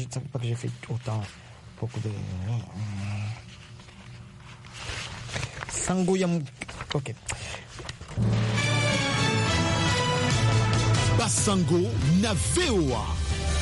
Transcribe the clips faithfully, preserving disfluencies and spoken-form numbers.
je ne savais pas que j'ai fait autant, beaucoup de... Sango Yam... Ok. Basango na V O A.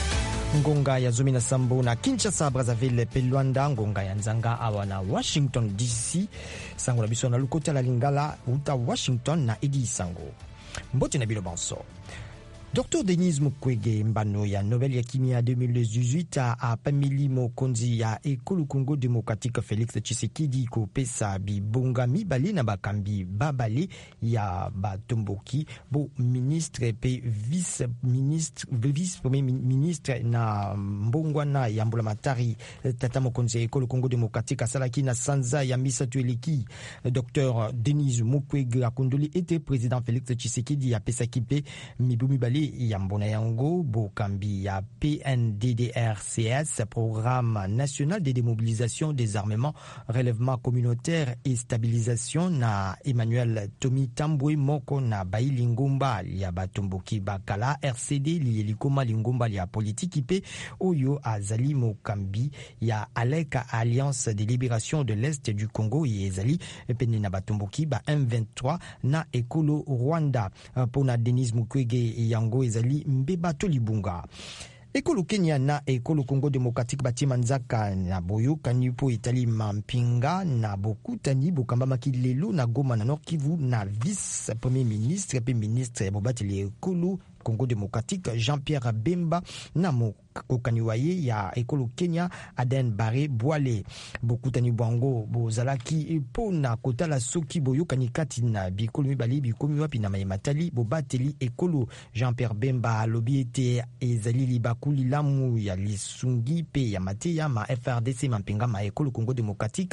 Ngonga ya zomi na sambo na Kinshasa, Brazzaville pe Luanda, ngonga ya nzanga awa na Washington D C. Sango na biso na lukota la Lingala uta Washington na Edi Sango. Mbote na bilo banso. Docteur Denis Mukwege mbano ya Nobel ya kimia deux mille dix-huit a Pamili Mokonzi ya Ekolo Congo Democratique Félix Tshisekedi ko pesa bibonga mibale na bakambi babale ya batomboki bo ministre pe vice ministre vice premier ministre na mbongwana ya mbulamatari Tata Mokonzi ya Ekolo Congo Democratique asalaki na sanza ya misatu eleki. Docteur Denis Mukwege akondoli ete président Félix Tshisekedi ya pesa kipe mibumi bale ya mbona yango bokambi ya P N D D R C S, Programme national de démobilisation des armements, relèvement communautaire et stabilisation na Emmanuel Tomi Tambwe moko na Baili Ngomba ya batomboki bakala R C D lielikoma lingomba ya politiki pe oyo azali mokambi ya Aleka Alliance de libération de l'Est du Congo yezali pene na batomboki ba M vingt-trois na Ekolo Rwanda. Pona Denis Mukwege yango ezali mbeba tolibunga. Ekolo Kenya na Ekolo Congo Democratique batima nzaka na boyo kanipo itali mampinga na bokutani bokamba makilelo na Goma na Nord Kivu na vice premier ministre pe ministre ya bobateli Ekolo Congo Démocratique Jean-Pierre Bemba na mokokaniwaye ya Ekolo Kenya Aden Barre Boile. Bokutani bwango bozalaki pona kotala soki boyokani kati na bikolo mibali bikomi wapi na mayematali bobateli Ekolo. Jean-Pierre Bemba alobi ete ezali libakuli lamu ya lisungi pe ya mateya ma F R D C mampinga ma Ekolo Congo Démocratique.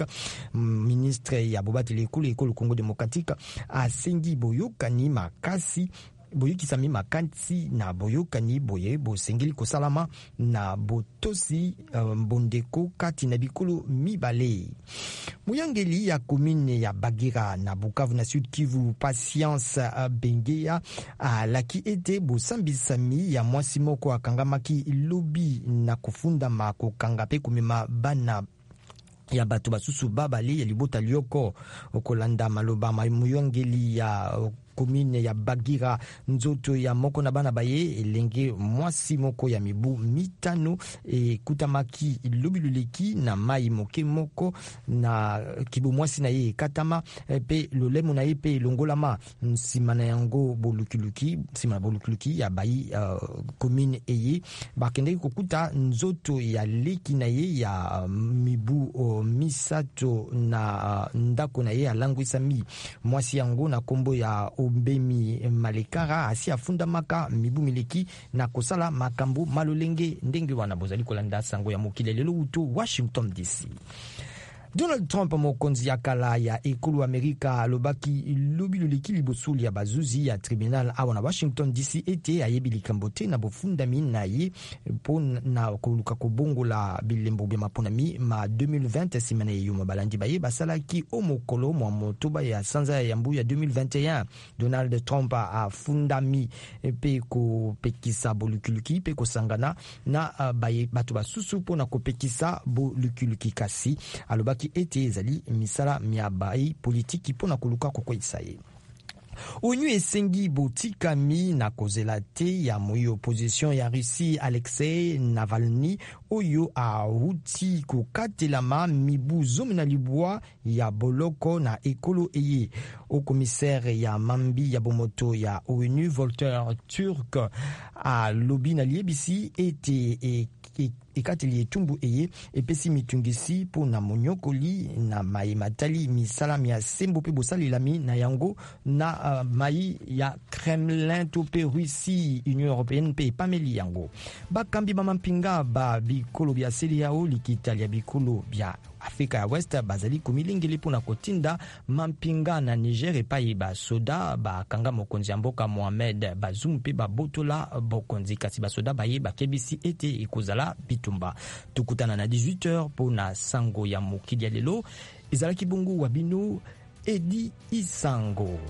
Ministre ya bobateli Ekolo Ekolo Congo Démocratique asengi boyokani makasi boyokisami makansi na boyokani boye bosengeli kosalama na botosi uh, mbondeko kati na bikolo mibale. Muyangeli ya commune ya Bagira na Bukavu na Sud Kivu Patience uh, Bengeya uh, laki ete bosambisami ya mwasi moko akangamaki lobi na kufunda makokanga pe kumema bana ya bato basusu babale ya libota lioko okolanda maloba muyangeli ya uh, commune ya Bagira nzoto ya moko na bana baye elenge mwasi moko ya mibu mitano e kutamaki lobiluleki na mai moke moko na kibu mwasi na ye katama pe lolemo na ye pe longolama nsima na yango bolukuluki nsima bolukuluki ya bayi uh, commune eye bakende kokuta nzoto ya leki na ye ya uh, mibu uh, misato na uh, ndako na ye alangwisami mwasi yango na kombo ya Ombemi Malekara asi afunda maka mibu mileki na kosala makambo malolenge ndenge wana bozali kolanda sango ya mokile lelo uto Washington D C. Donald Trump mokonzi ya kala ya Ekolo Amerika alobaki lobiluleki libosuli ya bazuzi ya tribunal awa na Washington D C ete ayebi likambote na bofundami na ye pon na koluka kobongola bilembo bya maponami ma deux mille vingt simana yo mabalandi baye basalaki omokolo mwa motoba ya sanza ya mbu ya deux mille vingt et un. Donald Trump a fundami pe ko pekisa bolukuluki pe ko sangana na uh, baye bato basusu pona ko pekisa bolukuluki kasi alobaki ete ezali misala miabai politiki pona koluka kokoisa ye. Onu esengi botikami na kozela te ya moyo opposition ya Russie Alexei Navalny oyo auti kokatelama mibu zomi na libwa ya boloko na ekolo eye. Au commissaire ya mambi ya bomoto ya ONU Volker Turk a lobi na liebisi ete e, e, ekateli etumbu eye epesi mitungisi po na monyokoli na mai matali misala mia sembo pe bosalelami na yango na uh, mai ya Kremlin to pe Russie Union Européenne pe pameli yango. Bakambi bamampinga ba bikolo bya seli yao likitali ya bikolo bya Afrika ya West bazali kumilingeli pona kotinda mampinga na Niger epai ba soda ba kanga mokonzi ya mboka Mohamed Bazoum pe ba botola bokonzi kasi ba soda baye ba kebisi ete ikozala bitumba. Tukutana na dix-huit heures pona sango ya mokili ya lelo ezalaki bungu wa bino Edi Isango.